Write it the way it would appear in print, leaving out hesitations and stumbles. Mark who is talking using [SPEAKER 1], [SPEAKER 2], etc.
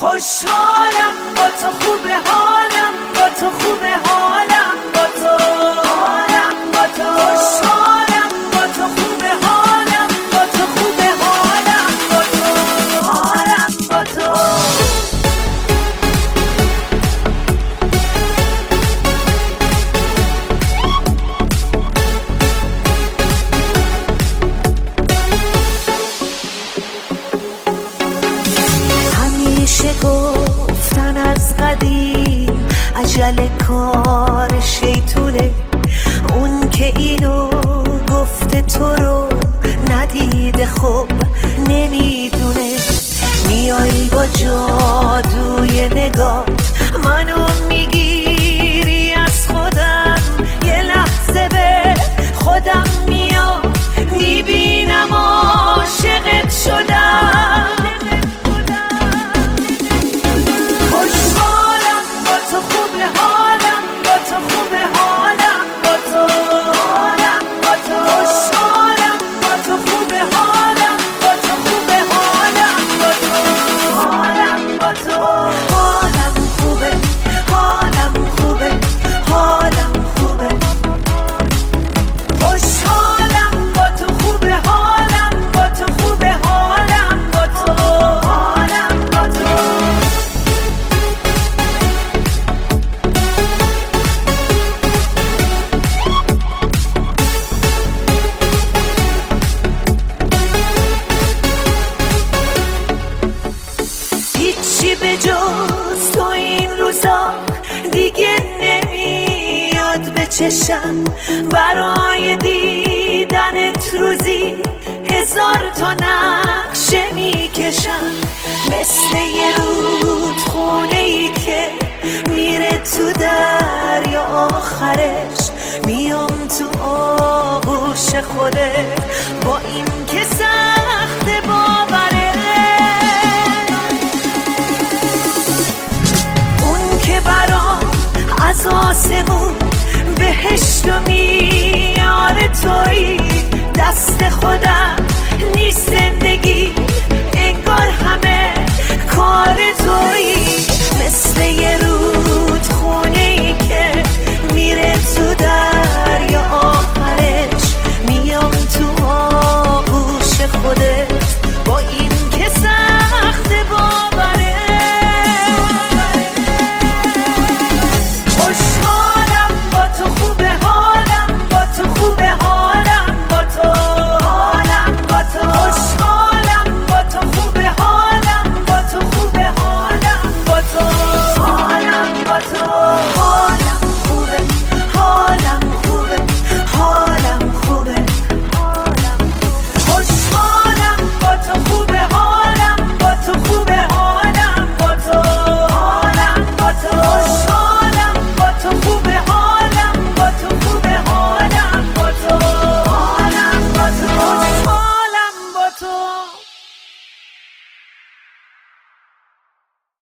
[SPEAKER 1] خوشحالم با تو، خوبه حالم با تو، خوبه حالم با تو، حالم با تو، خوشحالم با تو، خوبه حالم با تو، خوبه حالم با تو، حالم با تو. همیشه گفتن از قدیم عجل کار شیطونه، اون که اینو گفته تو رو ندیده خب نمیدونه. میای با جادوی نگاه منو میگیری از خودم، یه لحظه به خودم میام میبینم عاشقت شدم. هیچی به جز تو این روزا دیگه نمیاد به چشم، برای دیدنت روزی هزار تا نقشه میکشم. مثل یه رودخونه ای که میره تو دریا، آخرش میام تو آغوش خودت، با این که سخت باوره. از آسمون بهشت و میاره تویی، دست خودم نیست زندگی